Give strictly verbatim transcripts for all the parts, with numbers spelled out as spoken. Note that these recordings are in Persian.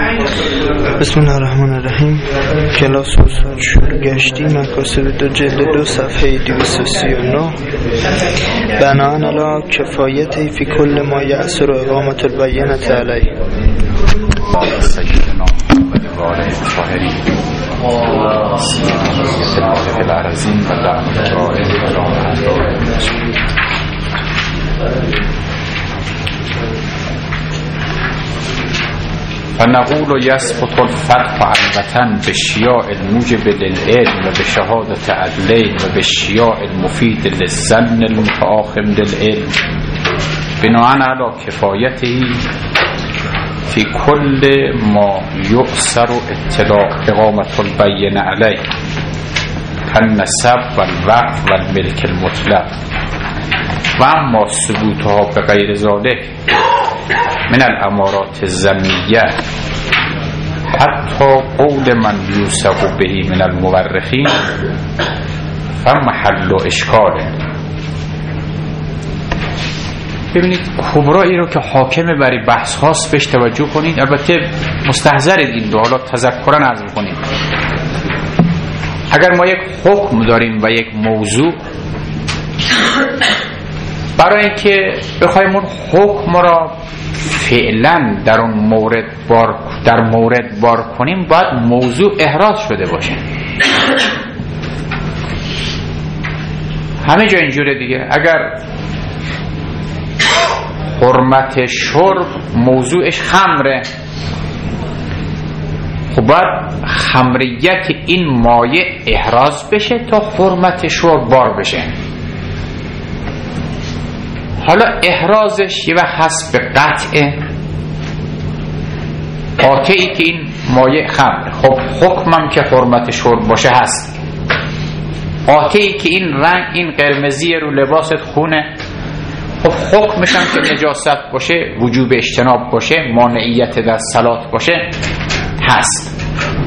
بسم الله الرحمن الرحیم. کلاس اصول شروع گشتی مکاسب دو جلد دو صفحه دویست و سی و نه. بناءً علی کفایتی فی کل ما یأثر اقامت البینة علیه. سیدنا محمد و آله الطاهرین سلاله العرزین و دعوت رائع و رامت فنقول یسقط الفتح البتن به شیاع الموجب للعلم و به شهادت عدلین و به شیاع المفید للظن المتآخم للعلم بناءً علی کفایته فی کل ما یؤثر اطلاع اقامت البینة علیه کالنسب و الوقف و الملک المطلق و اما ثبوتها به غیر ذلک من الامارات الظنیه حتی قول من یوثق به من المورخین فمحل اشکال. ببینید کبرایی رو که حاکمه برای بحث هاست بهش توجه کنید. البته مستحضرید این رو، حالا تذکرن عرض می‌کنیم. اگر ما یک حکم داریم و یک موضوع، برای اینکه بخوایم اون حکم را فعلا در اون مورد بار در مورد بار کنیم باید موضوع احراز شده باشه. همه جا اینجوره دیگه. اگر حرمت شرب موضوعش خمره، خب باید خمریت این مایع احراز بشه تا حرمت شرب بار بشه. حالا احرازش یه وقت هست به قطع قاطعی که این مایع خمره. خب حکمم که حرمت شرب باشه هست. قاطعی که این رنگ این قرمزی رو لباست خونه، خب حکمش هم که نجاست باشه، وجوب اجتناب باشه، مانعیت در صلات باشه هست.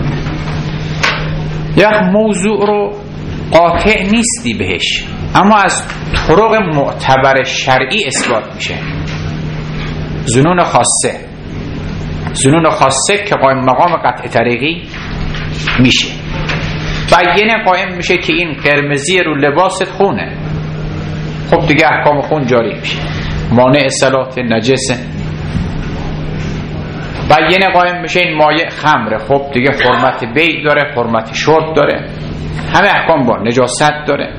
یک موضوع رو قاطع نیستی بهش، اما از طرق معتبر شرعی اثبات میشه. ظنون خاصه ظنون خاصه که قائم مقام قطع طریقی میشه. بیانه قائم میشه که این قرمزی رو لباست خونه، خب دیگه احکام خون جاری میشه، مانع صلات، نجسه. بیانه قائم میشه این مایع خمره، خب دیگه حرمت بیع داره، حرمت شرب داره، همه احکام با نجاست داره.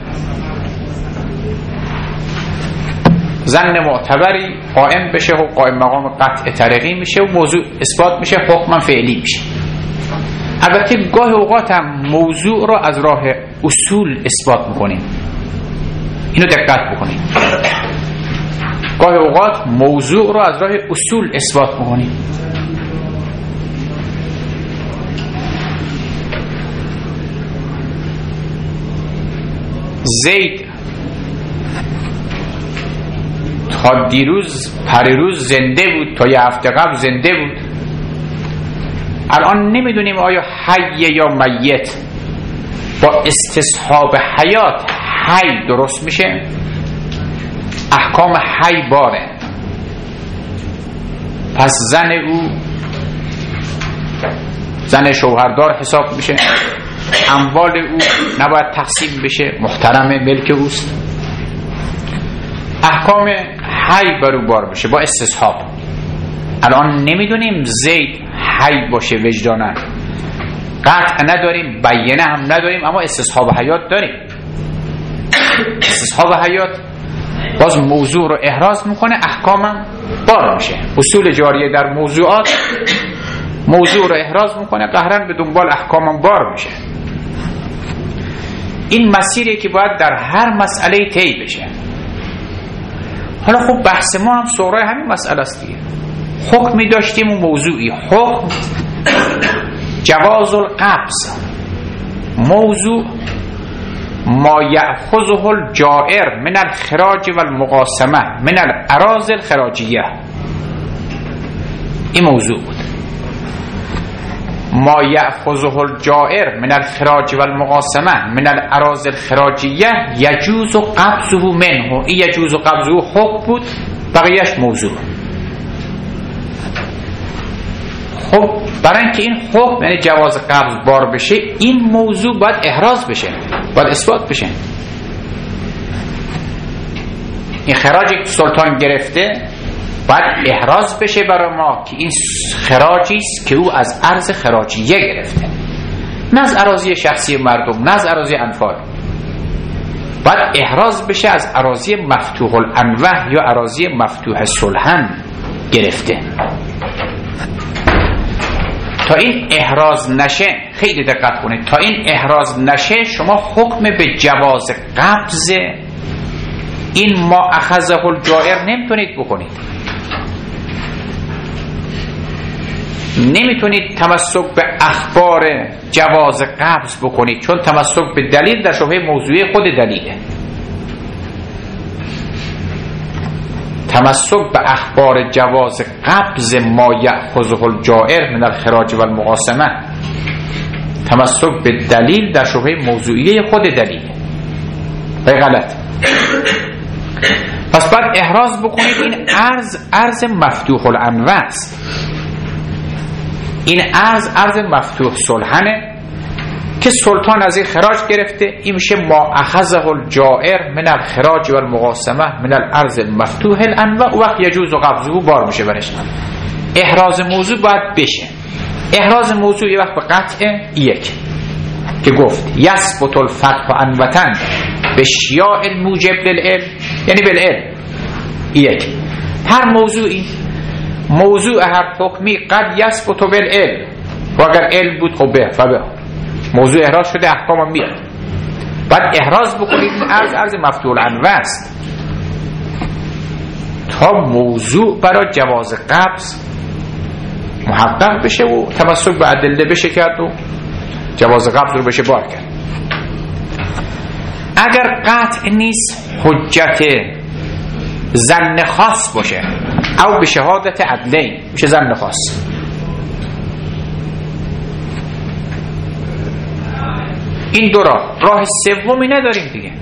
ظن معتبری قائم بشه و قائم مقام قطع طریقی میشه و موضوع اثبات میشه، حکم فعلی میشه. البته گاه اوقات هم موضوع رو از راه اصول اثبات میکنیم، اینو دقت بکنیم. گاه اوقات موضوع رو از راه اصول اثبات میکنیم. زید تا دیروز پریروز زنده بود، تا یه هفته قبل زنده بود. الان نمیدونیم آیا حی یا میت. با استصحاب حیات حی درست میشه، احکام حی باره. پس زن او زن شوهردار حساب میشه، اموال او نباید تقسیم بشه، محترم ملک اوست. احکام حی برو بار بشه با استصحاب. الان نمیدونیم زید حی باشه وجدانن، قطع نداریم، بیانه هم نداریم، اما استصحاب حیات داریم. استصحاب حیات باز موضوع رو احراز میکنه، احکامم بار میشه. اصول جاریه در موضوعات موضوع رو احراز میکنه، قهرن به دنبال احکامم بار میشه. این مسیری که باید در هر مسئله طی بشه. حالا خب بحث ما هم سورای همین مسئله است دیگه. حکمی داشتیم و موضوعی، حکم جواز القبض، موضوع ما یأخذه الجائر من الخراج و المقاسمه من الاراضی الخراجیه. این موضوع بود. ما یأخذه الجائر من الخراج و المقاسمه من الاراضی الخراجیه یجوز قبضه منه. این یجوز قبضه حکم بود، بقیهش موضوع. خب برای اینکه این حکم یعنی جواز قبض بار بشه، این موضوع باید احراز بشه، باید اثبات بشه. این خراجی که سلطان گرفته باید احراز بشه برای ما که این خراجی است که او از ارض خراجیه گرفته، نه از اراضی شخصی مردم، نه از اراضی انفال. باید احراز بشه از اراضی مفتوح الانوه یا اراضی مفتوح صلحن گرفته. تا این احراز نشه، خیلی دقت کنید، تا این احراز نشه شما حکم به جواز قبض این ما اخذه الجائر نمیتونید بکنید. نمیتونید تمسک به اخبار جواز قبض بکنید، چون تمسک به دلیل در شبهه موضوعی خود دلیله. تمسک به اخبار جواز قبض ما یأخذه الجائر من الخراج و المقاسمه، تمسک به دلیل در شبهه موضوعی خود دلیله. به غلط. پس باید احراز بکنید این ارز ارز مفتوح الانوه است. این ارز ارز مفتوح صلحنه که سلطان از این خراج گرفته. این میشه ما اخذه الجائر من الخراج و المقاسمه من الارض مفتوح الانوه، وقت یجوز و قبضه بار میشه برش. احراز موضوع باید بشه. احراز موضوع یه وقت به قطع یک که گفت یثبت الفتح انوتن به شیاع الموجب للعلم، یعنی بالعلم. یک، هر موضوعی موضوع هر حکمی قد یثبت بالعلم، و اگر علم بود خب به فبه موضوع احراز شده، احکام هم میاد. بعد احراز بکنید این ارز ارز مفتوح الانوه است تا موضوع برای جواز قبض محقق بشه و تمسک به ادله بشه کرد و جواز قبض رو بشه بار کرد. اگر قطع نیست، حجت ظن خاص باشه او به شهادت عدلین میشه ظن خاص. این دو راه، راه سومی نداریم دیگه.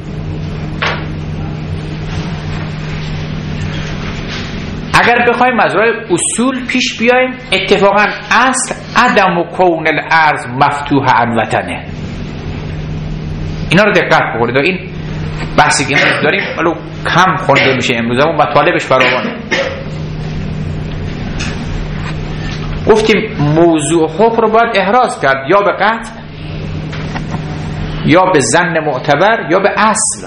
اگر بخوایم از راه اصول پیش بیایم، اتفاقا اصل عدم و کون الارض مفتوح انوتنه. اینا رو دقت بکنید. این بحثی که امروز داریم ولو کم خونده میشه امروز، اما مطالبش فراوانه. گفتیم موضوع حکم رو باید احراز کرد، یا به قطع یا به ظن معتبر یا به اصل.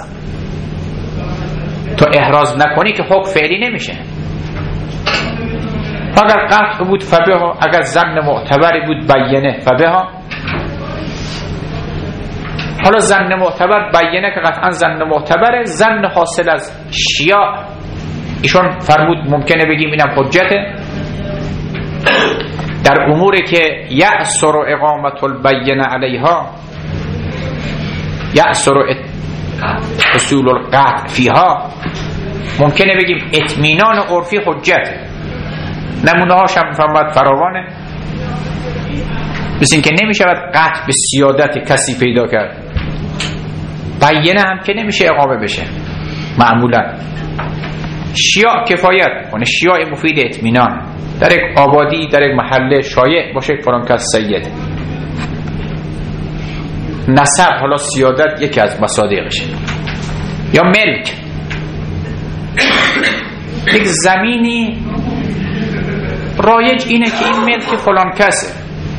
تا احراز نکنی که حکم فعلی نمیشه. اگر قطع بود فبها، اگر ظن معتبری بود بینه فبها. حالا ظن معتبر بینه که قطعا ظن معتبره، ظن حاصل از شیاع ایشون فرمود ممکنه بگیم اینم حجته در اموری که یأثر اقامت البینه علیها، یأثر اصول القطع فیها. ممکنه بگیم اطمینان عرفی حجت. نمونه هاش هم فرمود فراوانه، مثل این که نمیشه قطع به سیادت کسی پیدا کرد، بینه هم که نمیشه اقامه بشه معمولا. شیاع کفایت کنه، شیاع مفید اطمینان در یک آبادی، در یک محله شایع باشه فلان کس سید. نسب، حالا سیادت یکی از مصادیقشه. یا ملک، یک زمینی رایج اینه که این ملک فلان کسه،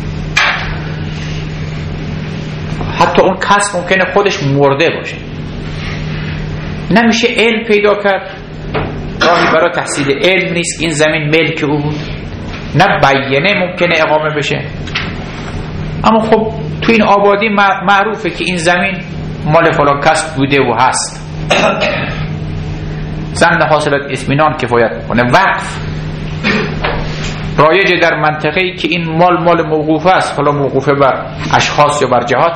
حتی اون کس ممکنه خودش مرده باشه، نمیشه علم پیدا کرد، راهی برای تحصیل علم نیست این زمین ملک او بود، نه بینه ممکنه اقامه بشه. اما خب تو این آبادی معروفه که این زمین مال فلان کس بوده و هست. ظن حاصلت اطمینان کفایت کنه. وقف رایج در منطقه‌ای که این مال مال موقوفه است، حالا موقوفه بر اشخاص یا بر جهات،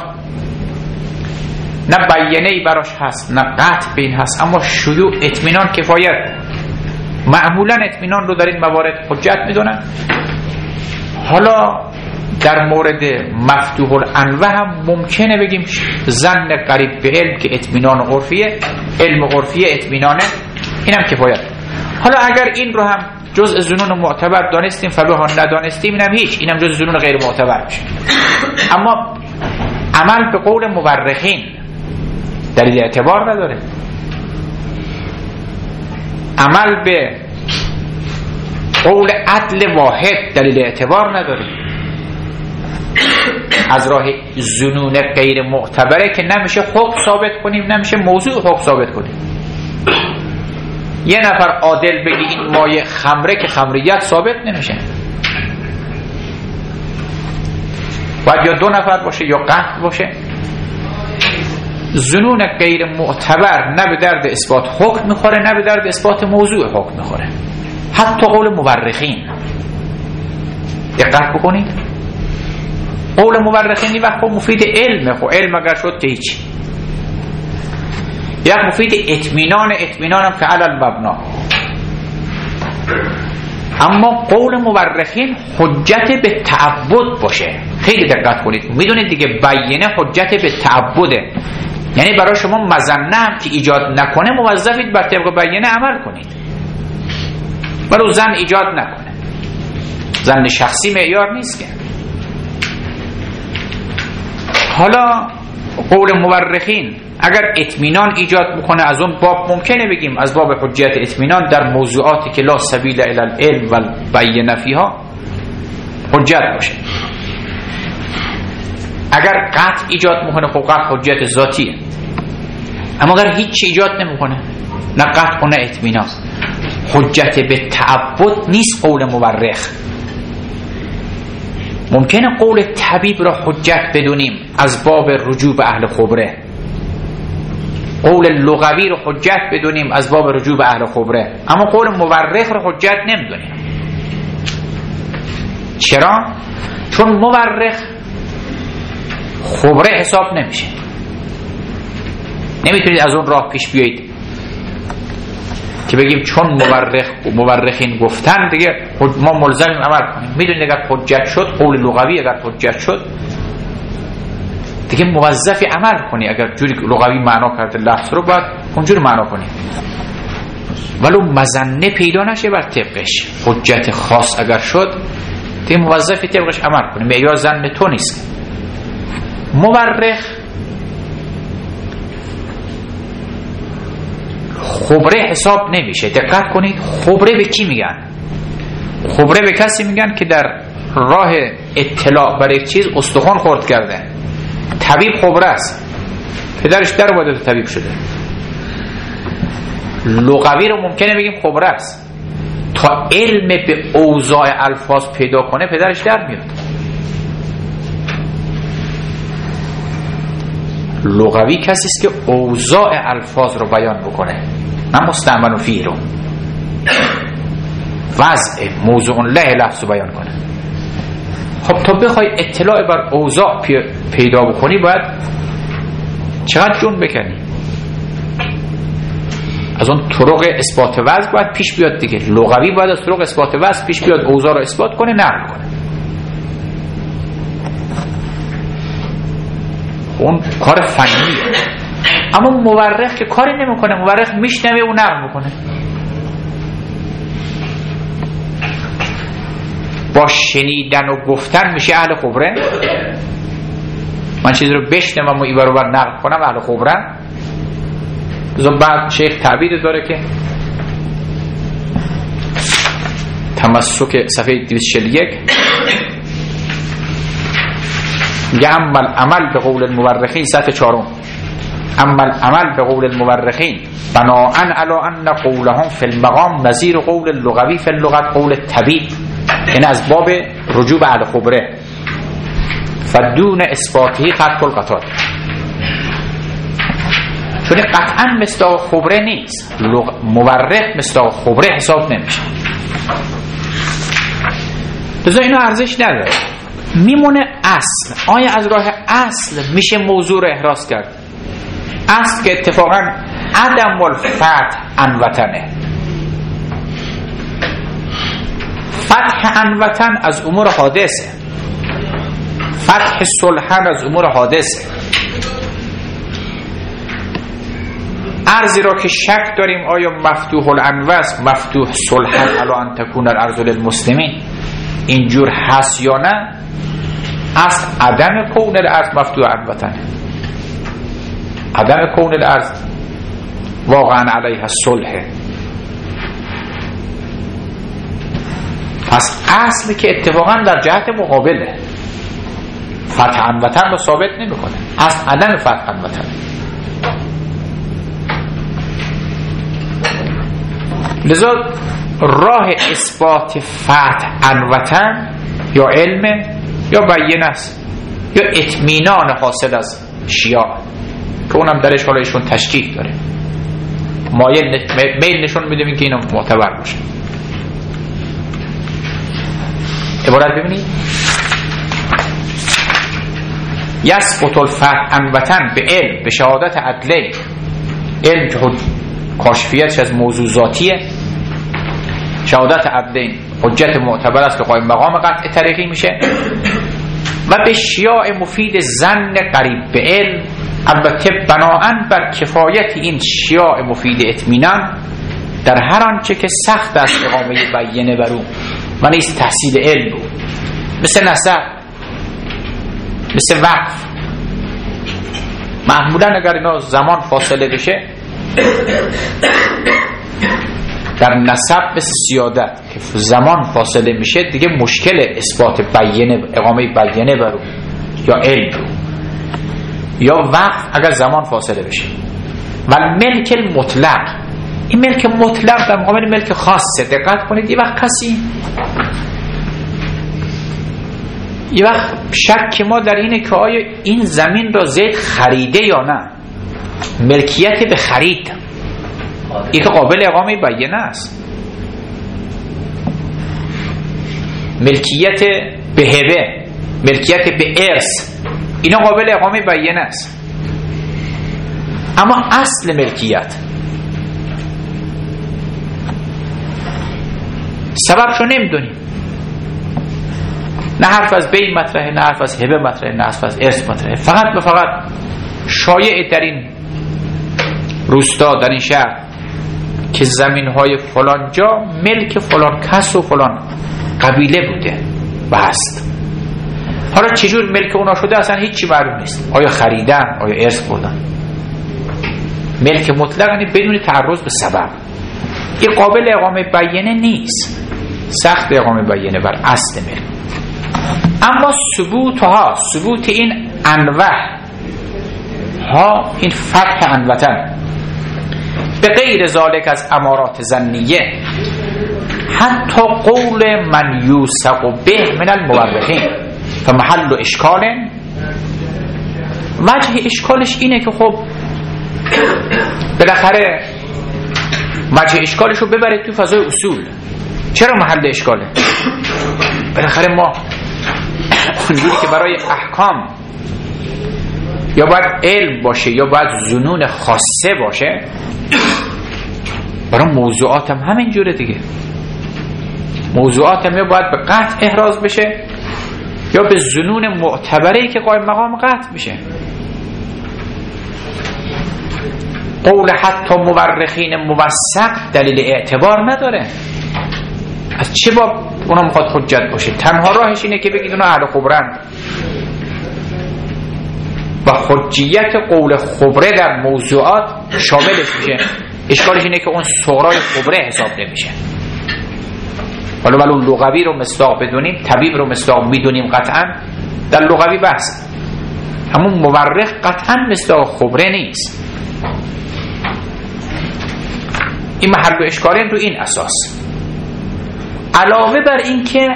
نه بیانه‌ای براش هست نه قطع بین هست، اما شیوع اطمینان کفایت. معمولا اطمینان رو در این موارد حجت میدونن. حالا در مورد مفتوح الانوه هم ممکنه بگیم ظن قریب به علم که اطمینان عرفیه، علم عرفیه اطمینانه، اینم کفایت. حالا اگر این رو هم جزء ظنون معتبر دانستیم فبها، ندانستیم اینم هیچ، اینم جزء ظنون غیر معتبر میشه. اما عمل به قول مورخین دلیل اعتبار نداره، عمل به قول عدل واحد دلیل اعتبار نداره. از راه ظنون غیر معتبره که نمیشه حکم ثابت کنیم، نمیشه موضوع حکم ثابت کنیم. یه نفر عادل بگی این مایه خمره که خمریت ثابت نمیشه، باید یا دو نفر باشه یا قطع باشه. ظنون غیر معتبر نه به درد اثبات حکم میخوره نه به درد اثبات موضوع حکم میخوره. حتی قول مورخین دقت بکنید، قول مورخین این وقت مفید علمه، خب علم اگر شد که هیچی، یک مفید اطمینان، اطمینان هم که علی المبنا. اما قول مورخین حجت به تعبد باشه. خیلی دقت کنید، میدونید دیگه بیینه حجت به تعبده، یعنی برای شما مظنه هم که ایجاد نکنه موظفید بر طبق بیینه عمل کنید، برای زن ایجاد نکنه. زن شخصی معیار نیست که. حالا قول مورخین اگر اطمینان ایجاد میکنه از اون باب ممکنه بگیم از باب حجت اطمینان در موضوعاتی که لا سبیل الی العلم و بیان فیها حجت باشه. اگر قطع ایجاد میکنه خب قطع حجت ذاتیه، اما اگر هیچ ایجاد نمیکنه نه قطع و نه اطمینان، حجت به تعبد نیست قول مورخ. ممکنه قول طبیب را حجت بدونیم از باب رجوع به اهل خبره، قول لغوی رو حجت بدونیم از باب رجوع به اهل خبره، اما قول مورخ رو حجت نمیدونیم. چرا؟ چون مورخ خبره حساب نمیشه. نمیتونید از اون راه پیش بیایید که بگیم چون مورخ مورخین گفتن دیگه ما ملزمیم عمل کنیم. میدونید اگر حجت شد، قول لغوی اگر حجت شد دیگه موظفی عمل کنی. اگر جوری لغوی معنا کرده لفظ رو باید اونجوری معنا کنی، ولو مظنه پیدا نشه بر طبقش. حجت خاص اگر شد دیگه موظفی طبقش عمل کنی، معیار ظن تو نیست. مورخ خبره حساب نمیشه. دقت کنید، خبره به کی میگن؟ خبره به کسی میگن که در راه اطلاع بر یک چیز استخوان خورد کرده. طبیب خبره است، پدرش در اومده طبیب شده. لغوی رو ممکنه بگیم خبره است، تا علم به اوضاع الفاظ پیدا کنه پدرش در میاد. لغوی کسی است که اوضاع الفاظ رو بیان بکنه، نه مستعمل فیه رو، وضع موضوع له لفظ رو بیان کنه. خب تا بخوای اطلاع بر اوضاع پیدا بکنی باید چقدر جون بکنی؟ از اون طرق اثبات وضع باید پیش بیاد دیگه. لغوی باید از طرق اثبات وضع پیش بیاد، اوضاع رو اثبات کنه، نقل کنه. اون کار فنیه. اما مورخ که کاری نمیکنه، مورخ میشنوه و نقل میکنه. با شنیدن و گفتن میشه اهل خبره؟ من چیزی رو بشنوم و این برابر نقل کنم اهل خبره؟ بعد شیخ تعبیر داره که تمسک صفحه دویست و چهل و یک میگه اما العمل به قول المورخین سطح چهارم، اما العمل به قول المورخین بناءً علی ان قولهم فی المقام نظیر قول اللغوی فی اللغت قول طبیب، یعنی از باب رجوع به اهل خبره. فدون اثباتی خط کل قطار، چون قطعا مصداق خبره نیست. مورخ مصداق خبره حساب نمیشه. لذا اینو ارزش نداره. میمونه اصل. آیا از راه اصل میشه موضوع رو احراز کرد؟ اصل که اتفاقا عدم الفتح عن وطنه. فتح عن وطن از امور حادثه، فتح صلحن از امور حادثه. ارضی را که شک داریم آیا مفتوح الانوس مفتوح صلحا علی ان تکون الارض للمسلمین اینجور هست یا نه، اصل عدم کون الارض مفتوح الوطن، عدم کون الارض واقعا علیها الصلح. پس اصلی که اتفاقا در جهت مقابله فتح الوطن رو ثابت نمیکنه، اصل عدم فتح الوطن. لذا راه اثبات فتح الوطن یا علم یا بیان است یا اطمینان حاصل از شیعه که اونم درش حالا ایشون تشکیک داره، مایل میل نشون میدیم که اینا معتبر باشه. عبارت ببینید یسقط الفتح الوطن به علم به شهادت عدله، علم که کاشفیتش از موضوع ذاتیه، شهادت عدله حجت معتبر است که قائم مقام قطع طریقی میشه، و به شیاع مفید ظن قریب به علم، البته بناءً بر کفایت این شیاع مفید اطمینان در هر آنچه که سخت است اقامه بیانه بر او و نیست تحصیل علم بود، مثل نسب، مثل وقف. معمولا اگر اینا زمان فاصله بشه در نسب مثل سیادت که زمان فاصله میشه دیگه مشکل اثبات بیانه اقامه بیانه بر او یا علم رو، یا وقف اگر زمان فاصله بشه. و ملک المطلق، این ملک مطلق در مقابل ملک خاصه. دقت کنید یه وقت کسی یه وقت شک ما در اینه که آیا این زمین را زید خریده یا نه، ملکیت به خرید، این که قابل اقامه بیانه است. ملکیت به هبه، ملکیت به ارث، اینا قابل اقامه بیانه است. اما اصل ملکیت سببشو نمیدونیم، نه حرف از بی مطرحه، نه حرف از هبه مطرحه، نه حرف از ارث مطرحه. فقط و فقط شایع در این روستا، در این شهر که زمین های فلان جا ملک فلان کس و فلان قبیله بوده و هست. حالا چجور ملک اونا شده اصلا هیچی معلوم نیست، آیا خریدن، آیا ارث بردن. ملک مطلق یعنی بدون تعرض به سبب، این قابل اقامه بیانه نیست، سخت اقامه بیانه بر اصل ملک. اما ثبوت ها، ثبوت این انواع ها، این فتح الوطن به غیر ذالک از امارات ظنیه، حتی قول من یوثق به من المورخین فمحل اشکال، وجه اشکالش اینه که خب بالاخره وجه اشکالش رو ببرید تو فضای اصول. چرا محل اشکاله؟ بالاخره ما اونجوری که برای احکام یا باید علم باشه یا باید ظنون خاصه باشه، برای موضوعات هم همین جوره دیگه. موضوعات هم یا باید به قطع احراز بشه یا به ظنون معتبری که قائم مقام قطع میشه. قول حتی مورخین موثق دلیل اعتبار نداره. از چه باب اونا میخواد حجت باشه؟ تنها راهش اینه که بگید اونا اهل خبرند و حجیت قول خبره در موضوعات شاملش میشه. اشکالش اینه که اون صغرای خبره حساب نمیشه. حالا ولو لغوی رو مصداق بدونیم، طبیب رو مصداق میدونیم قطعا، در لغوی بحث، همون مورخ قطعا مصداق خبره نیست. این محل اشکالی رو این اساس. علاوه بر این که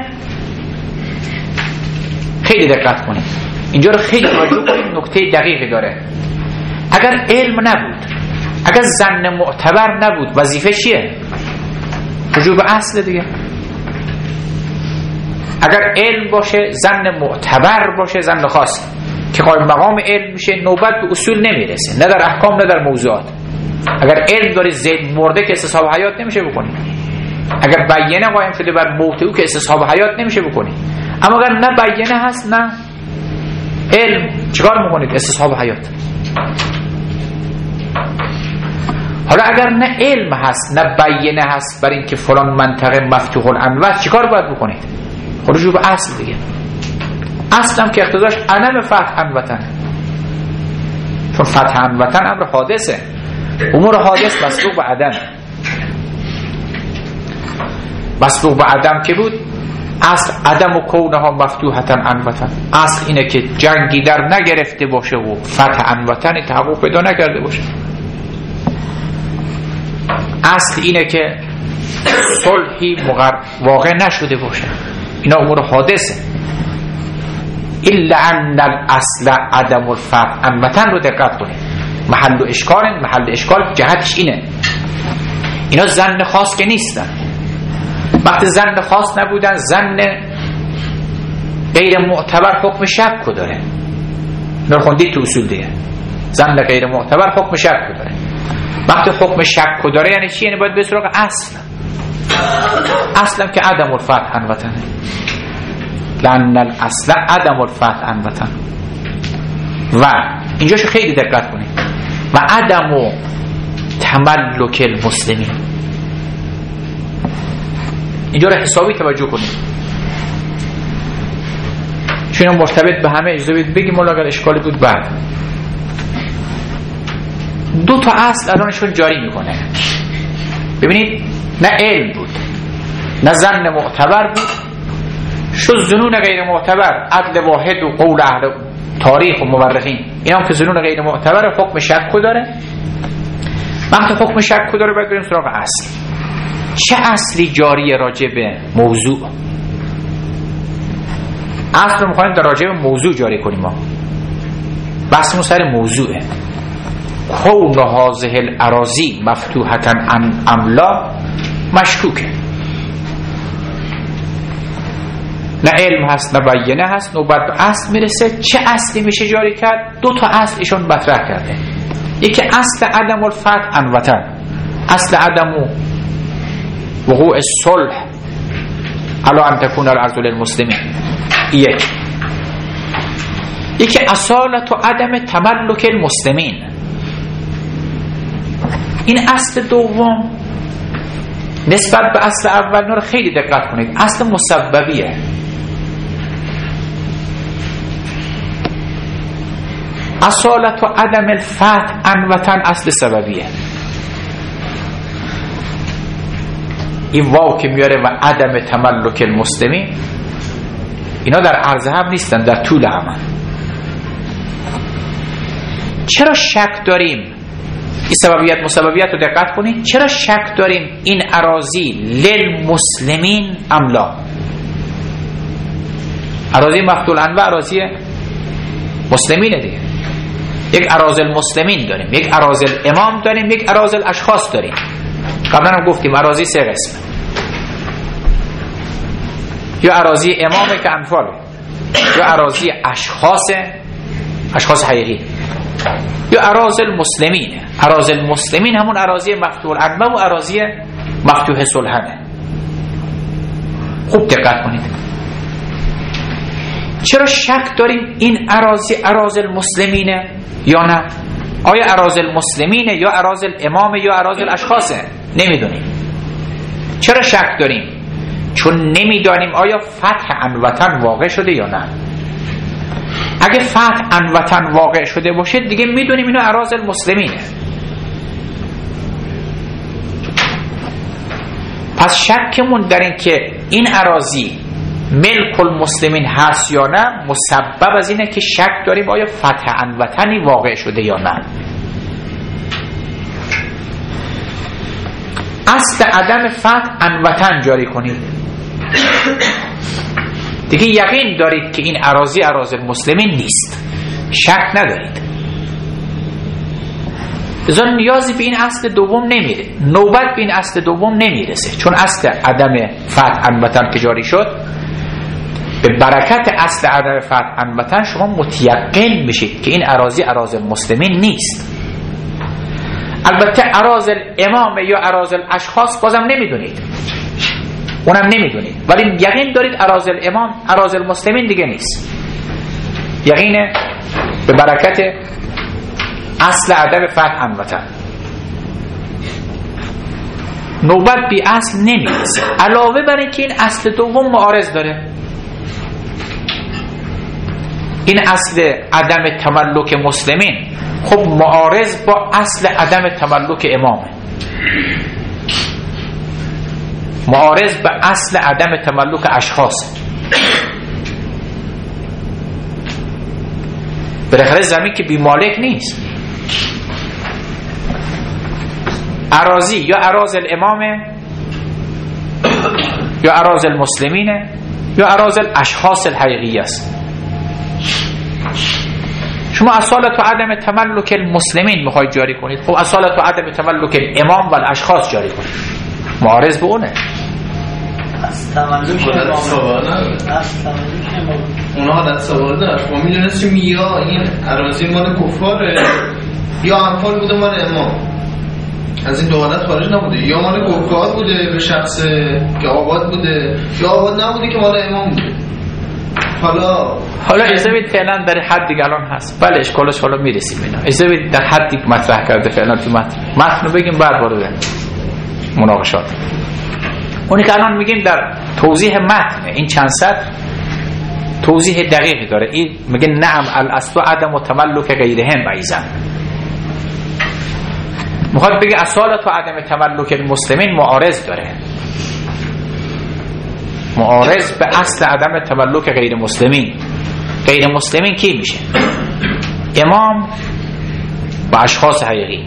خیلی دقت کنید، اینجا رو خیلی توجه کنید، نکته دقیقی داره. اگر علم نبود، اگر ظن معتبر نبود، وظیفه چیه؟ رجوع به اصل دیگه. اگر علم باشه، ظن معتبر باشه، ظن خاص که قائم مقام علم میشه، نوبت به اصول نمیرسه، نه در احکام نه در موضوعات. اگر علم داری زید مرده که استصحاب حیات نمیشه بکنی، اگر بیانه قائم شده بر موت او که استصحاب حیات نمیشه بکنی. اما اگر نه بیانه هست نه علم، چیکار میکنید؟ استصحاب حیات. حالا اگر نه علم هست نه بیانه هست بر این که فلان منطقه مفتوح الانوة، چیکار باید بکنید؟ رجوع به اصل دیگه. اصل هم که اقتضاش عدم فتح انوطن، چون فتح انوطن امر حادثه، امور حادث مسبوق به عدم. مسبوق به عدم که بود، اصل عدم و کونها مفتوحتا انوطن. اصل اینه که جنگی در نگرفته باشه و فتح انوطن تحقق پیدا نکرده باشه. اصل اینه که صلحی واقع نشده باشه. اینا امور حادثه. الا ان الاصل عدم الفتح انوطن رو دقت کنید. محل اشکال محل اشکال جهتش اینه. اینا ظن خاص که نیستن. وقتی ظن خاص نبودن، ظن غیر معتبر حکم شک کو داره. اینا رو خوندید تو اصول دیگه. ظن غیر معتبر حکم شک کو داره. وقتی حکم شک کو داره یعنی چی؟ یعنی باید به سراغ اصل. اصلا که عدم الفتح انوطن، لأن الاصل عدم الفتح انوطن. و اینجاشو خیلی دقت کنید. و عدم تملک المسلمین، اینجا رو حسابی توجه کنید، چون این مرتبط به همه. اجازه بدید بگیم مولا اگر اشکالی بود بعد. دو تا اصل الانشون جاری میکنه. ببینید، نه علم بود نه ظن معتبر بود، شد ظنون غیر معتبر، عدل واحد و قول اهل تاریخ و مورخین. این هم که ظنون غیر معتبر حکم شک داره. وقتی حکم شک داره باید بریم سراغ اصل. چه اصلی جاری راجع به موضوع؟ اصل رو میخوایم در راجع به موضوع جاری کنیم. ما بحثمون سر موضوعه. کون هذه الاراضی مفتوحة ام لا مشکوکه. نه علم هست نه بیانه هست. نوبت به اصل میرسه. چه اصلی میشه جاری کرد؟ دو تا اصل ایشون مطرح کرده. یکی اصل عدم الفتح انوطن، اصل عدم وقوع الصلح علی ان تکون الارض للمسلمین. یک یکی اصالت و عدم تملک المسلمین. این اصل دوم نسبت به اصل اول رو خیلی دقت کنید. اصل مسببیه. اصالت و عدم الفتح انوطن اصل سببیه. این واو که میاره و عدم تملک المسلمین، اینا در عرض هم نیستن، در طول هم. چرا شک داریم؟ این سببیت مسببیت رو دقت کنید. چرا شک داریم این اراضی للمسلمین ام لا؟ اراضی مفتوح الانواع اراضی مسلمینه دیگه. یک اراضی المسلمین داریم، یک اراضی الامام داریم، یک اراضی الاشخاص داریم. قبلا هم گفتیم اراضی سه قسم. یا اراضی امامه که انفاله، یا اراضی اشخاص اشخاص حقیقی، یا اراضی المسلمینه. اراضی المسلمین همون اراضی مفتوح الانواع و اراضی مفتوح صلحانه. خوب دقت کنید. چرا شک داریم این اراضی اراضی المسلمینه یا نه؟ آیا اراضی المسلمینه یا اراضی الامامه یا اراضی الاشخاصه؟ نمیدونیم. چرا شک داریم؟ چون نمیدانیم آیا فتح انوطن واقع شده یا نه. اگه فتح انوطن واقع شده باشه دیگه میدونیم اینو اراضی المسلمینه. پس شکمون در این که این اراضی ملک المسلمین هست یا نه مسبب از اینه که شک داریم آیا فتح انوطنی واقع شده یا نه. اصل عدم فتح انوطن جاری کنید. دیگه یقین دارید که این اراضی اراضی المسلمین نیست، شک ندارید. ازا نیازی به این اصل دوم نمیره، نوبت به این اصل دوم نمیرسه، چون اصل عدم فتح انوطن که جاری شد به برکت اصل عدم فتح انوطن شما متیقن بشید که این اراضی اراضی المسلمین نیست. البته اراضی الامام یا اراضی الاشخاص بازم نمیدونید، اونم نمیدونید، ولی یقین دارید اراضی الامام اراضی المسلمین دیگه نیست. یقینه به برکت اصل عدم فتح انوطن. نوبت بی اصل نمیرسه. علاوه بر اینکه این اصل دوم معارض داره، این اصل عدم تملک مسلمین خب معارض با اصل عدم تملک امامه، معارض به اصل عدم تملک اشخاص. بالاخره زمین که بی مالک نیست، اراضی یا اراضی الامامه یا اراضی المسلمینه یا اراضی الاشخاص الحقیقی است. شما اصالت و عدم تملک المسلمین میخواید جاری کنید، خب اصالت و عدم تملک الامام و الاشخاص جاری کنید، معارض به اونه. از تملک امام اونا حالت سوال داشت. ما میدونستیم یا این اراضی مال کفاره یا انفال بوده مال امام، از این دو حالت خارج نبوده، یا مال کفار بوده به شخص که آباد بوده یا آباد نبوده که مال امام بوده. حالا حالا اجازه بدید فعلا در حد دیگه الان هست، بله اشکالش حالا میرسیم اینا، اجازه بدید در حد دیگه مطرح کرده فعلا تو متن متن رو بگیم بعد وارد مناقشات. اونی که الان میگیم در توضیح متن این چند سطر توضیح دقیقی داره. این میگه نعم الاصل عدم تملک غیرهم بعیزن، میخواد بگه اصالت و عدم تملک المسلمین معارض داره، معارض به اصل عدم تملک غیر مسلمین. غیر مسلمین کی میشه؟ امام و اشخاص حقیقی.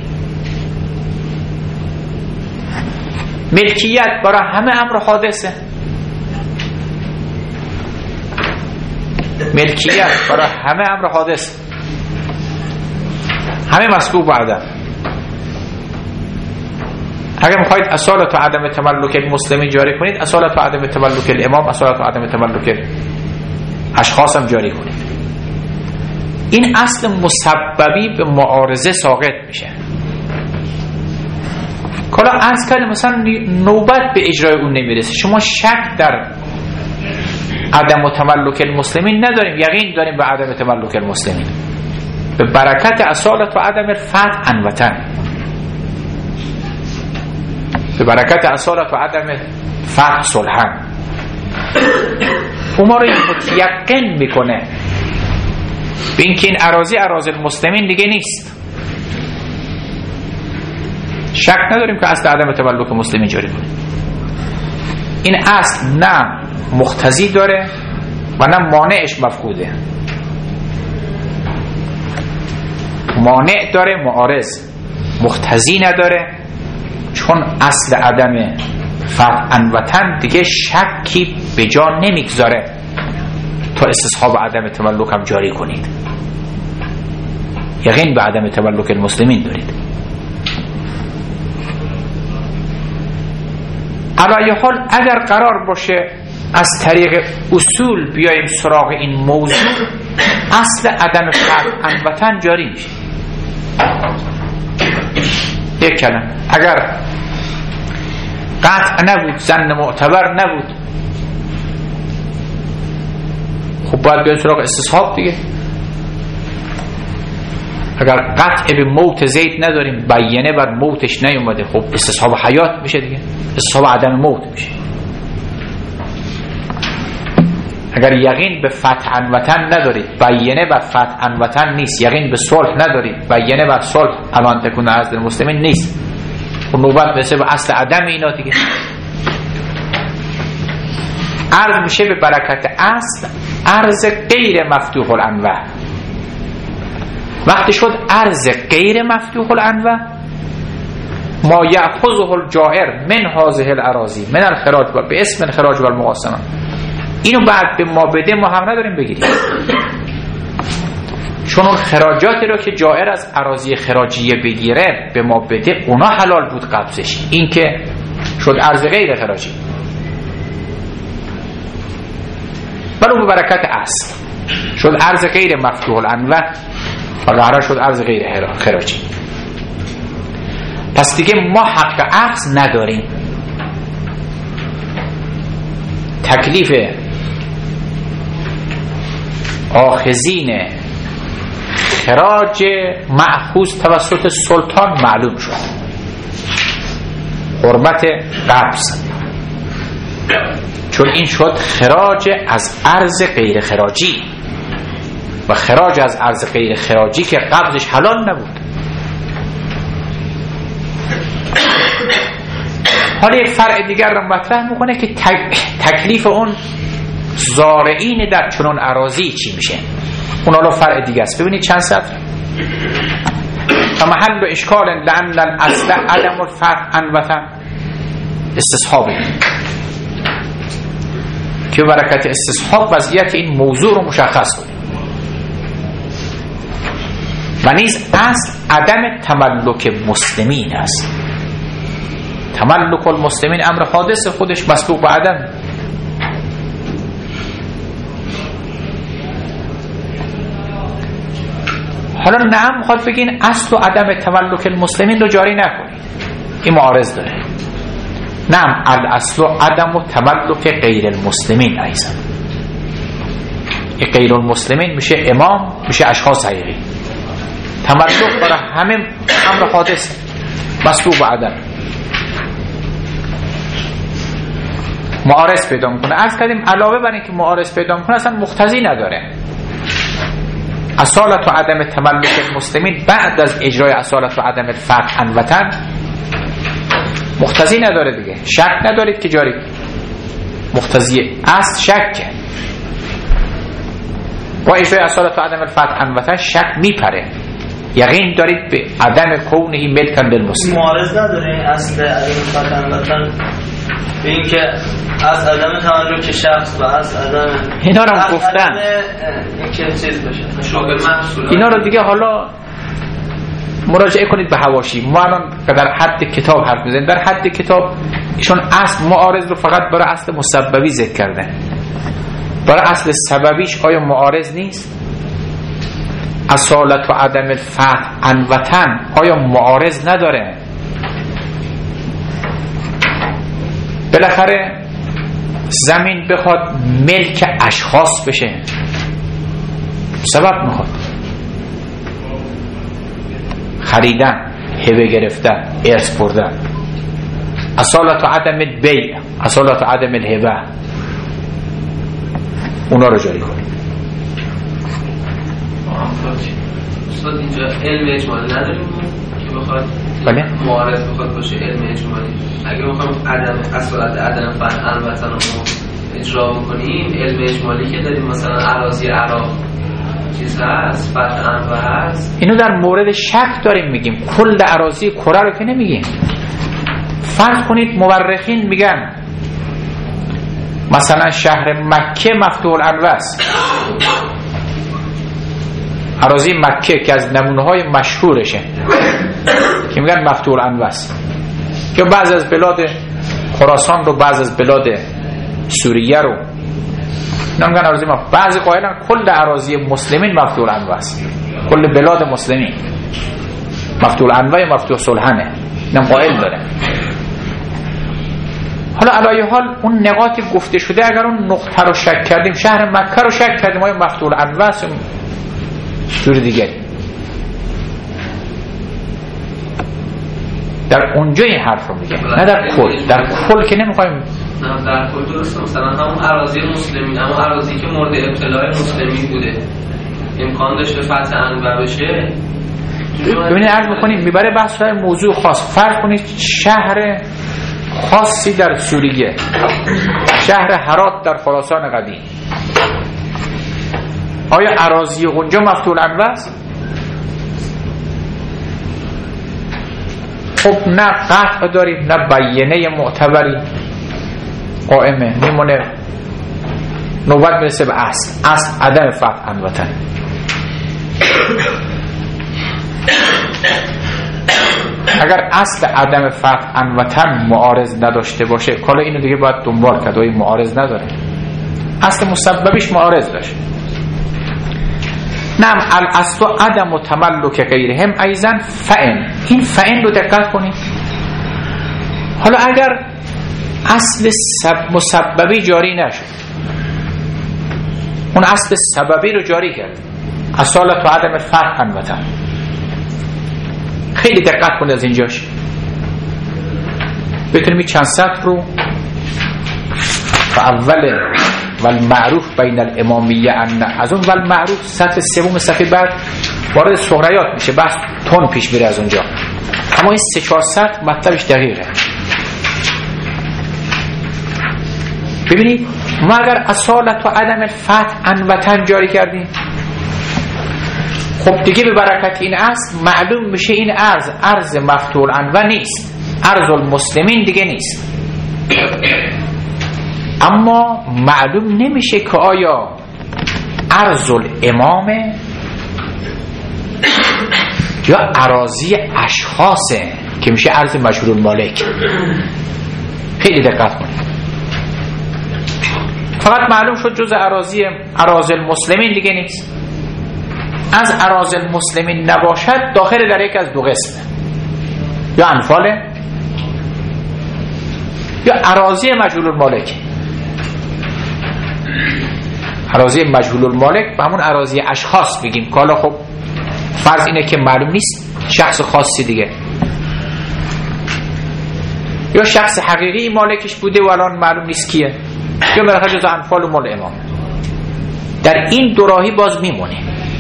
ملکیت برای همه امر حادثه، ملکیت برای همه امر حادث، همه مسبوق به عدم. اگر میخواید اصالت و عدم تملک المسلمین جاری کنید، اصالت و عدم تملک الامام، اصالت و عدم تملک اشخاص هم جاری کنید. این اصل مسببی به معارضه ساقط میشه. کلا عرض کردم مثلا نوبت به اجرای اون نمیرسه، شما شک در عدم تملک المسلمین نداریم، یقین داریم به عدم تملک المسلمین به برکت اصالت و عدم فتح انوتن، به برکت اصالت و عدم فتح صلحن. ما رو متیقن میکنه به اینکه این اراضی اراضی المسلمین دیگه نیست. شک نداریم که اصل عدم تملک مسلمین جاری کنه. این اصل نه مقتضی داره و نه مانعش مفقوده. مانع داره معارض، مقتضی نداره، چون اصل عدم فتح وطن دیگه شکی به جا نمیگذاره تا استصحاب عدم تملک هم جاری کنید. یقین به عدم تملک المسلمین دارید. علی حال اگر قرار باشه از طریق اصول بیایم سراغ این موضوع، اصل عدم فتح وطن جاری میشه. یک کلمه اگر قطع نبود، ظن معتبر نبود، خب باید بیایم سراغ استصحاب دیگه. اگر قطع به موت زید نداریم، بیانه بر موتش نیومده، خب استصحاب حیات میشه دیگه، استصحاب عدم موت میشه. اگر یقین به فتح وطن ندارید، بیانه بر فتح وطن نیست، یقین به صلح ندارید، بیانه بر صلح الان تکون عزد المسلمین نیست، و نوبت بسه به اصل عدم اینا دیگه. عرض میشه به برکت اصل عرض غیر مفتوح الانواع. وقتی شد عرض غیر مفتوح الانواع، ما یأخذه الجائر من هذه الاراضی من الخراج و به اسم الخراج و المقاسمه، اینو بعد به ما بده ما هم نداریم بگیریم، چون اون خراجاتی رو که جائر از اراضی خراجیه بگیره به ما بده، اونا حلال بود قبضش. این که شد عرض غیر خراجی، ولی به برکت اصل شد عرض غیر مفتوح الانواع و قرار شد عرض غیر خراجی. پس دیگه ما حق اخذ نداریم. تکلیف آخذین خراج مأخوذ توسط سلطان معلوم شد. حرمت قبض، چون این شد خراج از ارز غیر خراجی و خراج از ارز غیر خراجی که قبضش حلال نبود. حالا یک فرع دیگر رو مطرح میکنه که تکلیف اون زارعین در چنون اراضی چی میشه. اون حالا فرع دیگه است. ببینید چند سطر. فمحل و اشکال لأن الاصل عدم الفتح عن وطن استصحابه که برکت استصحاب وضعیت این موضوع رو مشخص کنه و نیز اصل عدم تملک مسلمین است. تملک المسلمین امر حادث خودش مسبوق به عدم. حالا نعم خواهد بگین اصل و عدم تملک المسلمین رو جاری نکنید، این معارض داره. نعم الاصل و عدم و تملک غیر المسلمین ایضا. غیر المسلمین میشه امام، میشه اشخاص حقیقی. تملک برای همه امر حادث مسبوق به عدم. معارض پیدا میکنه. عرض کردیم علاوه بر اینکه معارض پیدا میکنه اصلا مقتضی نداره. اصالت و عدم تملک المسلمین بعد از اجرای اصالت و عدم الفتح عن وطن مقتضی نداره دیگه. شک ندارید که جاری مقتضیه. اصل شک با اجرای اصالت و عدم الفتح عن وطن شک میپره. یقین دارید به عدم کونه ملکا للمسلم. معارض نداره اصل عدم الفتح عن وطن به این که از عدم تملک شخص و از عدم اینا رو گفتن این که چیز باشه اینا رو دیگه حالا مراجعه کنید به حواشی. ما الان در حد کتاب حرف میزنیم. در حد کتاب ایشون اصل معارض رو فقط برای اصل مسببی ذکر کردن. برای اصل سببیش آیا معارض نیست؟ اصالت و عدم الفتح عن وطن آیا معارض نداره؟ بالاخره زمین بخواد ملک اشخاص بشه سبب میخواد، خریدن، هبه گرفتن، ارث بردن. اصالت و عدم البیع، اصالت و عدم الهبه، اونا رو جاری کنیم. استاد اینجا علم اجمالی نداریم که بخواد بله معارض بخواد باشه علم اجمالی. اگه بخوام عدم اصالت عدم فتح الوطن رو اجرا بکنیم، علم اجمالی که داریم مثلا اراضی عراق چیز هست، فتح انوه هست، اینو در مورد شک داریم میگیم. کل اراضی کره رو که نمیگیم. فرض کنید مورخین میگن مثلا شهر مکه مفتوح الانوه است. اراضی مکه که از نمونه‌های مشهورشه که میگن مفتوح الانوه است، که بعض از بلاد خراسان رو، بعض از بلاد سوریه رو نمیگن اراضی مفتوح. بعضی قائلن کل اراضی مسلمین مفتوح الانوه است، کل بلاد مسلمین مفتوح الانوه مفتوح صلحنه، نم قائل داره. حالا علایه حال اون نقاطی گفته شده اگر اون نقطه رو شک کردیم، شهر مکه رو شک کردیم آیا مفتوح الانوه است جور دیگه، در اونجا این حرف رو میگه، نه در کل. در کل که نمیخوایم. نه در کل درسته. مثلا همون اراضی مسلمین، همون اراضی که مورد ابتلای مسلمین بوده امکان داشته فتح انوه بشه. ببینید عرض میکنیم میبره بحث های موضوع خاص. فرض کنید شهر خاصی در سوریه، شهر هرات در خراسان قدیم، آیا اراضی اونجا مفتوح الانوه است؟ خب نه قطع داریم نه بیانه معتبری قائمه، میمونه نوبت میرسه به اصل. اصل عدم فتح عن وطن. اگر اصل عدم فتح عن وطن معارض نداشته باشه، کالا اینو دیگه باید دنبال کرد و این معارض نداره. اصل مسببیش معارض داشت. نعم الاصل عدم و تملک غیرهم ایضا فعن. این فعن رو دقت کنید. حالا اگر اصل سب مسببی جاری نشد، اون اصل سببی رو جاری کرد، اصالت و عدم فتح عن وطن. خیلی دقت کنید از اینجاش. بتونیم چند سطر رو فاول والمعروف بین الامامیه ان از اون والمعروف سطر سوم صفحه بعد وارد صغریات میشه، بحث تون پیش میره از اونجا. اما این سه چهار سطر مطلبش دقیقه. ببینید ما اگر اصالت و عدم الفتح انوطن جاری کردیم، خب دیگه به برکت این اصل معلوم میشه این ارز ارز مفتوح الانوع نیست، ارز المسلمین دیگه نیست. اما معلوم نمیشه که آیا ارز الامامه یا اراضی اشخاصه که میشه ارز مجهول المالک. خیلی دقت کنید. فقط معلوم شد جز اراضی اراضی المسلمین دیگه نیست. از اراضی المسلمین نباشد داخل در یک از دو قسمه، یا انفاله یا اراضی مجهول المالک. اراضی مجهول المالک به همون اراضی اشخاص بگیم که حالا خب فرض اینه که معلوم نیست شخص خاصی دیگه، یا شخص حقیقی مالکش بوده و الان معلوم نیست کیه، یا بالاخره جز انفال و مال امام. در این دو راهی باز میمونه.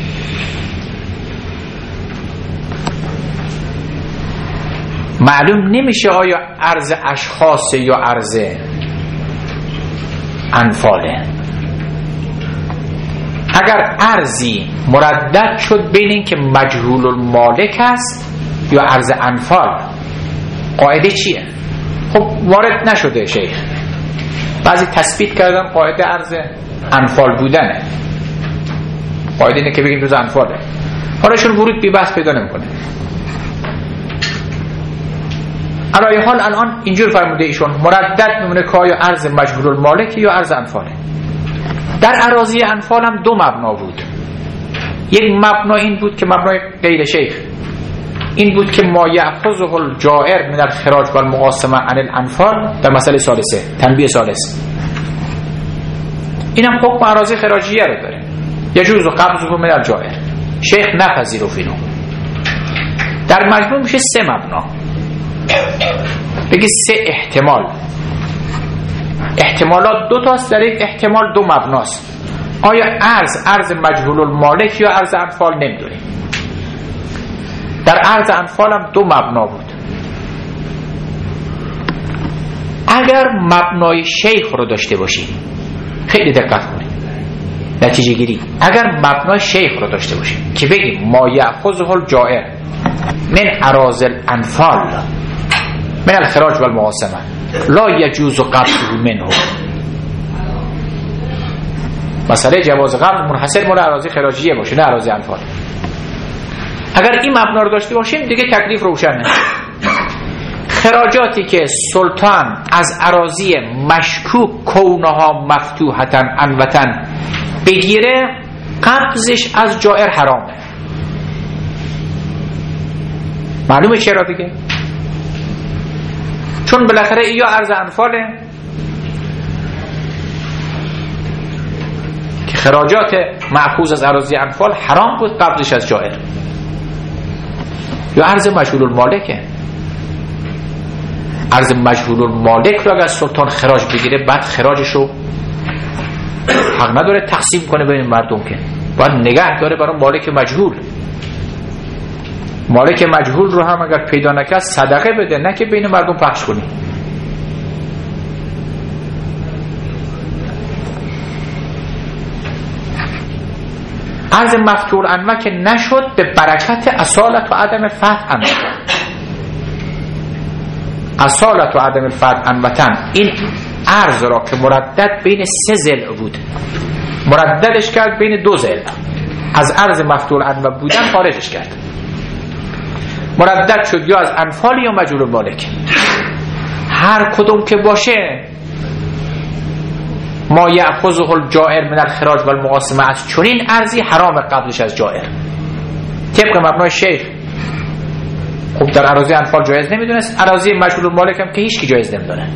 معلوم نمیشه آیا ارز اشخاص یا ارز انفاله. اگر ارزی مردد شد بین این که مجهول المالک است یا ارز انفال، قاعده چیه؟ خب وارد نشده شیخ، بعضی تثبیت کردن قاعده ارز انفال بودنه، قاعده اینه که بگیم جز انفاله. حالا شون ورود بی بحث پیدا نمیکنه. علای حال الان اینجور فرموده ایشون مردد میمونه که آیا ارز مجهول المالک یا ارز انفاله. در اراضی انفال هم دو مبنا بود. یک مبنا این بود که مبنای غیر شیخ این بود که ما یأخذه الجائر من الخراج والمقاسمه عن الانفال در مسئله ثالثه، تنبیه ثالث. اینم حکم اراضی خراجیه رو داره، یجوز قبضه من الجائر. شیخ نپذیرفت اینو. در مجموع میشه سه مبنا. بگی سه احتمال. احتمالات دو تاست، در یک احتمال دو مبناست. آیا ارز ارز مجهول المالک یا ارز انفال نمیدونیم. در ارز انفال هم دو مبنا بود. اگر مبنای شیخ رو داشته باشیم، خیلی دقت کنید نتیجه گیری، اگر مبنای شیخ رو داشته باشیم که بگیم ما یأخذه الجائر من اراضی الانفال من الخراج والمقاسمه لا یجوز قبضه منه، مسئله جواز قبض منحصر مال اراضی خراجیه باشه نه اراضی انفال. اگر این مبنا رو داشته باشیم دیگه تکلیف روشنه. خراجاتی که سلطان از اراضی مشکوک کونها مفتوحتن انوطن بگیره، قبضش از جائر حرامه. معلومه چرا دیگه؟ چون بالاخره یا ارز انفاله که خراجات مأخوذ از اراضی انفال حرام بود، قبضش از جائر، یا ارز مجهول المالکه. ارز مجهول المالک رو اگر سلطان خراج بگیره، بعد خراجشو حق نداره تقسیم کنه بین مردم، که باید نگه داره برای مالک مجهول. مالک مجهول رو هم اگر پیدا نکرد صدقه بده، نه که بین مردم پخش کنی. ارز مفتوح الانوع که نشد به برکت اصالت و عدم فتح انوطن. اصالت و عدم فتح انوطن این ارز را که مردد بین سه ضلع بود، مرددش کرد بین دو ضلع، از ارز مفتوح الانوع بودن خارجش کرد. مردد شد یا از انفال یا مجهول المالک. هر کدوم که باشه ما یأخذه الجائر من الخراج والمقاسمه، از چنین ارزی حرام قبلش از جائر. طبق مبنای شیخ خب در اراضی انفال جایز نمیدونست، اراضی مجهول المالک هم که هیچ کی جایز نمیدونه.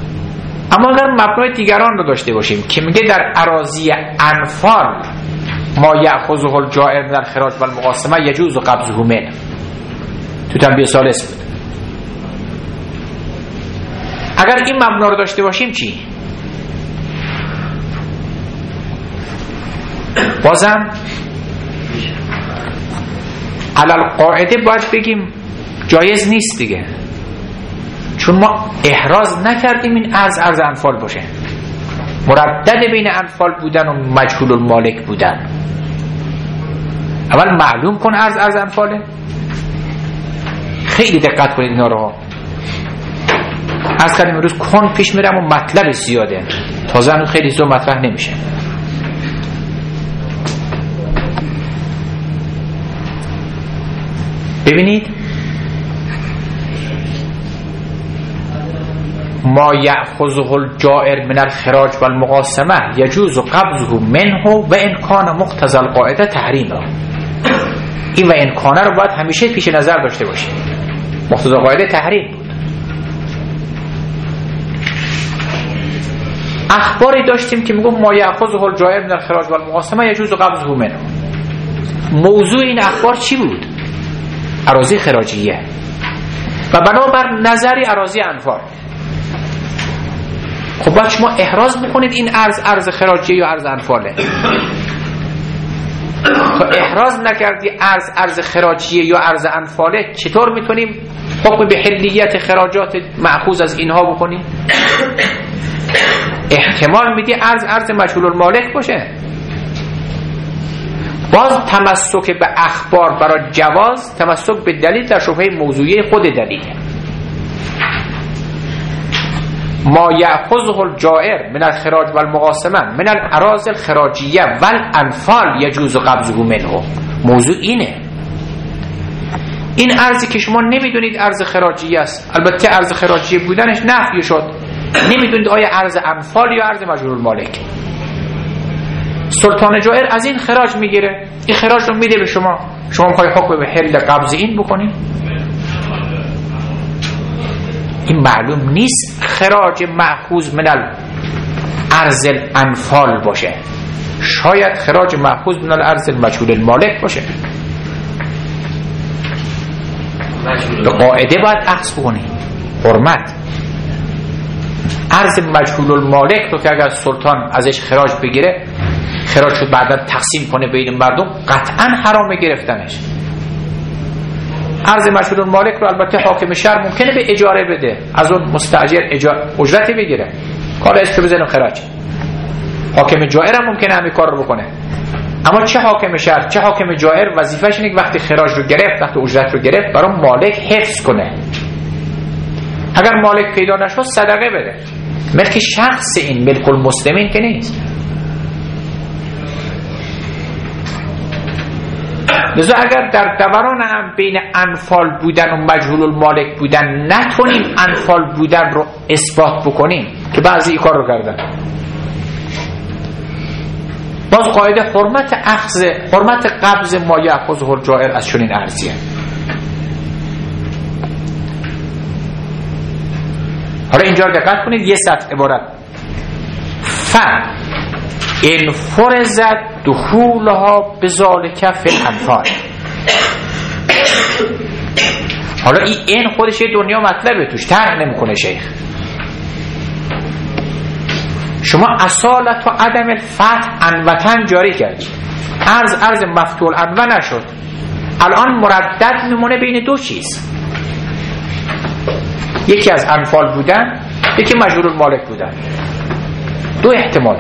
اما اگر مبنای دیگران رو داشته باشیم که میگه در اراضی انفال ما یأخذه الجائر من الخراج والمقاسمه یجوز قبضه منه. تو تنبیه ثالث بود. اگر این مبنا رو داشته باشیم چی؟ بازم علل قاعده باید بگیم جایز نیست دیگه، چون ما احراز نکردیم این ارز ارز انفال باشه، مردد بین انفال بودن و مجهول المالک بودن. اول معلوم کن ارز ارز انفاله. خیلی دقت کنید اینا رو. از کردیم امروز کن پیش میرم و مطلب زیاده، تازه هنوز خیلی زیاد مطرح نمیشه. ببینید ما یأخذه الجائر من الخراج والمقاسمه یجوز قبضه منه و ان کان مقتضی القاعده تحریمه. این و ان کان رو باید همیشه پیش نظر داشته باشیم. مقتضی القاعده تحریم بود. اخباری داشتیم که میگم ما یأخذه الجائر من الخراج والمقاسمه یجوز قبضه منه. موضوع این اخبار چی بود؟ اراضی خراجیه و بنابر نظری اراضی انفال. خب باید شما احراز بکنید این ارز ارز خراجیه یا ارز انفاله. خب احراز نکردی ارز ارز خراجیه یا ارز انفاله، چطور میتونیم حکم به حلیت خراجات مأخوذ از اینها بکنیم؟ احتمال میدی ارز ارز مجهول المالک باشه. باز تمسک به اخبار برای جواز، تمسک به دلیل در شبهه موضوعی خود دلیله. ما یأخذه الجائر من الخراج والمقاسمه من الاراضی الخراجیه والانفال یجوز قبضه منه. موضوع اینه. این ارزی که شما نمیدونید ارز خراجیه است، البته ارز خراجیه بودنش نفی شد، نمیدونید آیا ارز انفال یا ارز مجهول المالک. سلطان جائر از این خراج میگیره، این خراج رو میده به شما، شما میخوای حکم به حل قبض این بکنید. این معلوم نیست خراج مأخوذ من الارض الانفال باشه، شاید خراج مأخوذ من الارض المجهول المالک باشه. به قاعده باید اخذ بکنی. حرمت ارض مجهول المالک رو که اگر سلطان ازش خراج بگیره، خراج رو بعدا تقسیم کنه بین مردم، قطعا حرام گرفتنش. ارز مجهول المالک رو البته حاکم شهر ممکنه به اجاره بده، از اون مستاجر اجرتی بگیره، کار است که بزنه خراج. حاکم جائر هم ممکنه همین کار رو بکنه. اما چه حاکم شهر چه حاکم جائر وظیفه‌ش اینه که وقتی خراج رو گرفت، وقتی اجرت رو گرفت، برای مالک حفظ کنه. اگر مالک پیدا نشد صدقه بده. ملک شخص این، ملک المسلمین که نیست. لذا اگر در دوران هم بین انفال بودن و مجهول المالک بودن نتونیم انفال بودن رو اثبات بکنیم، که بعضی این کار رو کردن، باز قاعده حرمت اخذ حرمت قبض ما یأخذه الجائر از چنین ارزیه. حالا اینجا دقت کنید، یه سطح عبارت ف ان فرضت دخولها بذالک فی الانفال. حالا این این خودش یه دنیا مطلبه، توش طرح نمیکنه شیخ. شما اصالت و عدم الفتح انوتن جاری کردید، ارز ارز مفتوح انوه نشد، الان مردد میمونه بین دو چیز، یکی از انفال بودن، یکی مجهول المالک بودن. دو احتماله.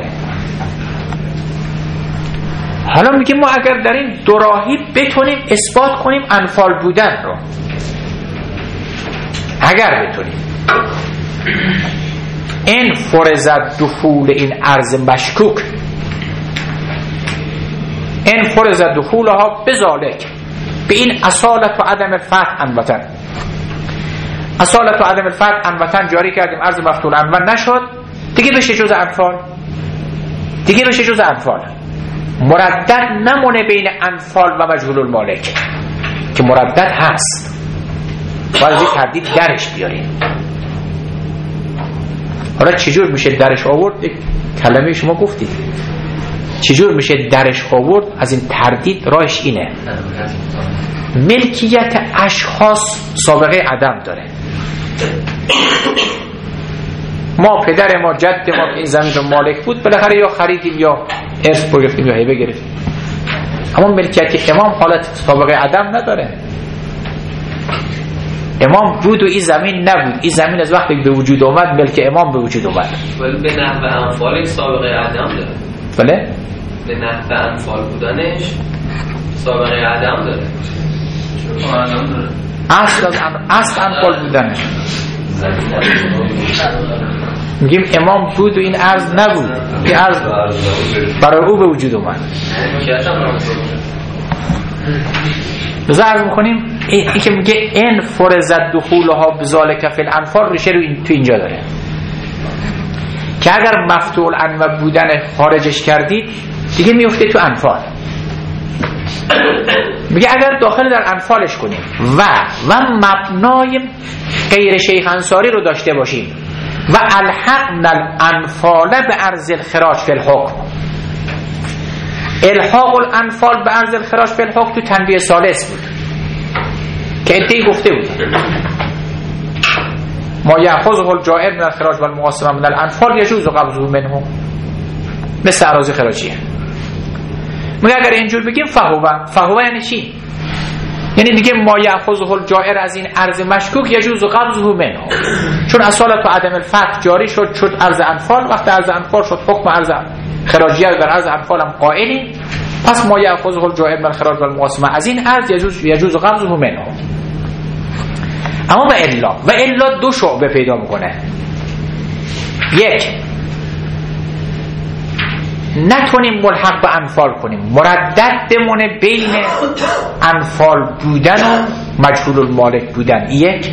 حالا میگه ما اگر در این دو راهی بتونیم اثبات کنیم انفال بودن رو، اگر بتونیم این فرضت دخول این ارز مشکوک، این فرضت دخولها بذالک، به این اصالت و عدم الفتح انوتن، اصالت و عدم الفتح انوتن جاری کردیم، ارز مفتوح انوه نشد، دیگه بشه جز انفال، دیگه بشه جز انفال، مردد نمونه بین انفال و مجهول المالک که مردد هست. باید یک تردید درش بیاریم. حالا چجور میشه درش آورد؟ یک کلمه شما گفتید چجور میشه درش آورد از این تردید؟ راهش اینه: ملکیت اشخاص سابقه عدم داره. ما پدر ما جد ما این زمین رو مالک بود، بالاخره یا خریدیم یا ارث گرفتیم یا هیبه گرفتیم. اما ملکیت امام حالت سابقه عدم نداره. امام بود و این زمین نبود. این زمین از وقتی به وجود اومد ملک امام به وجود اومد. ولی به نحو انفال سابقه عدم داره. بله؟ به نحو انفال بودنش سابقه عدم داره. چون عدم داره. اصل از اصل انفال بودنش. میگیم امام بود و این ارض نبود. این ارض برای او به وجود اومد. بذار عرض میکنیم این که میگه این فرزت دخولها بذالک فی الانفال ریشه رو این تو اینجا داره که اگر مفتوح الانف بودن خارجش کردید دیگه میفته تو انفال. میگه اگر داخل در انفالش کنیم و و مبنای غیر شیخ انصاری رو داشته باشیم و الحقنا الانفال به ارض الخراج فی الحکم. الحاق الانفال به ارض الخراج فی الحکم تو تنبیه ثالث بود که ادعی گفته بود ما یأخذه الجائر من الخراج و المقاسمه من الانفال یجوز قبضه منه، مثل اراضی خراجیه. میگه اگر اینجور بگیم فهو فهو یعنی چی؟ یعنی دیگه ما یأخذه الجائر از این ارض مشکوک یجوز قبضه منه، چون اصالت و عدم الفتح جاری شد شد ارض انفال. وقتی ارض انفال شد حکم ارض خراجیه در ارض انفال هم قائلیم، پس ما یأخذه الجائر من الخراج و المقاسمه از این ارض یجوز یجوز قبضه منه. اما و الا و الا دو شعبه پیدا میکنه. یک، نتونیم ملحق به انفال کنیم، مردد بمونه بین انفال بودن و مجهول المالک بودن. یک.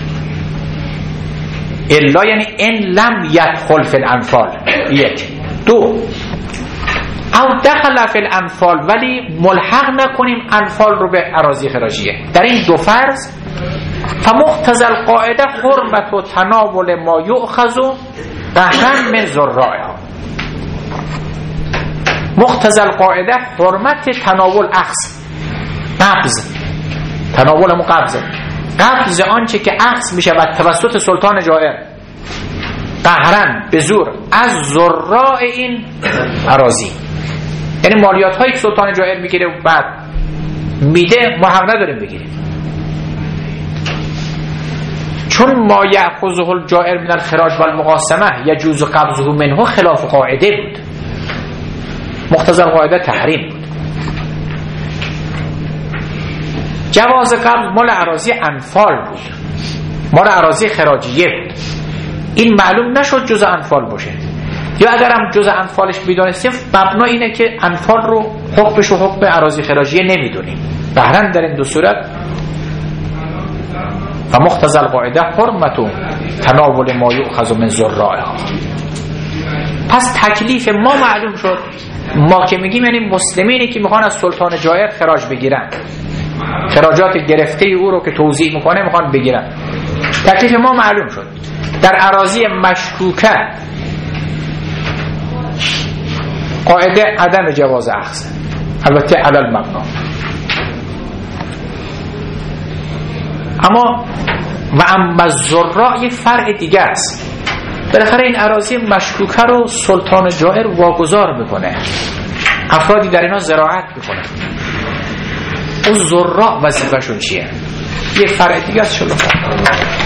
الا یعنی ان لم یدخل فی الانفال. یک. دو، او دخل فی الانفال ولی ملحق نکنیم انفال رو به اراضی خراجیه. در این دو فرض فمقتضى القاعده حرمت و تناول ما یؤخذ قهرا من ذرائها. مقتضى القاعده حرمت تناول اخذ قبض، تناول هم قبض قبض آنچه که اخذ میشه و توسط سلطان جائر قهرا به زور از ذراء این اراضی، یعنی مالیات هایی که سلطان جائر میگیره و بعد میده ما حق نداریم بگیریم، چون ما یأخذه الجائر من الخراج و المقاسمه یجوز قبضه منه خلاف قاعده بود. مقتضی القاعده تحریم بود. جواز قبض مال اراضی انفال بود، مال اراضی خراجیه بود. این معلوم نشد جز انفال باشه، یا اگر هم جز انفالش میدانستیم مبنا اینه که انفال رو حکمش و حکم اراضی خراجیه نمیدونیم. بهرن در این دو صورت و مقتضی القاعده حرمت تناول ما یؤخذ من ذرائها. پس تکلیف ما معلوم شد. ما که میگیم یعنی مسلمینی که میخوان از سلطان جائر خراج بگیرن، خراجات گرفته او رو که توزیع میکنه میخوان بگیرن. تکلیف ما معلوم شد. در اراضی مشکوکه قاعده عدم جواز اخذ، البته علل مبنا. اما و اما الذراء یک فرع دیگه است. بالاخره این اراضی مشکوکه رو سلطان جائر واگذار میکنه، افرادی در اینا زراعت میکنه. اون ذراء وظیفه‌شون چیه؟ یک فرع دیگه است. شلوغ